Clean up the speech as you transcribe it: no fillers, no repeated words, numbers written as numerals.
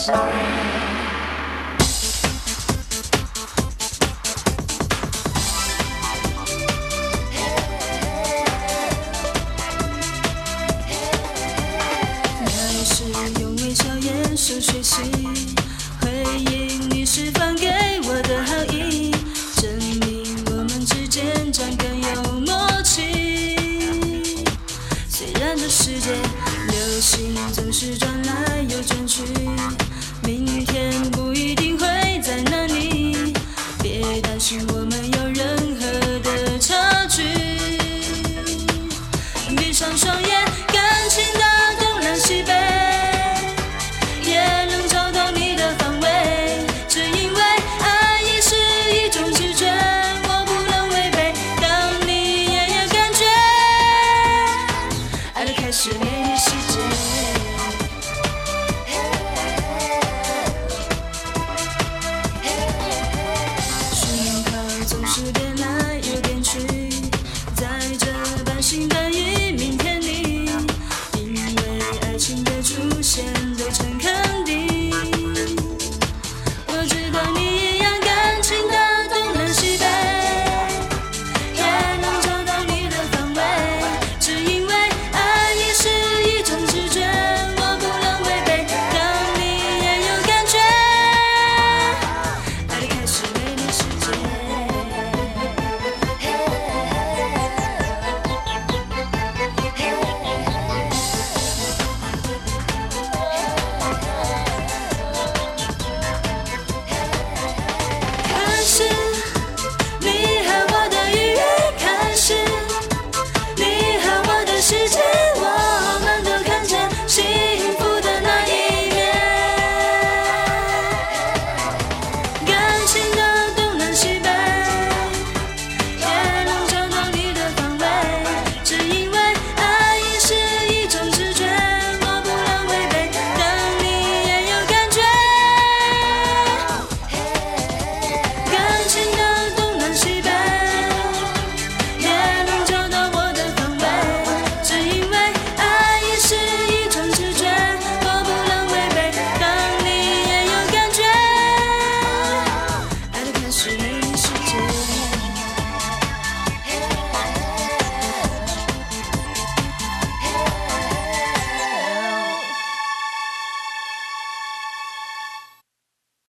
那时用微笑眼神学习，回应你释放给我的好意，证明我们之间将更有默契。虽然这世界流行总是转来又转去，明天不一定会在那里，别担心我们有任何的差距。闭上双眼。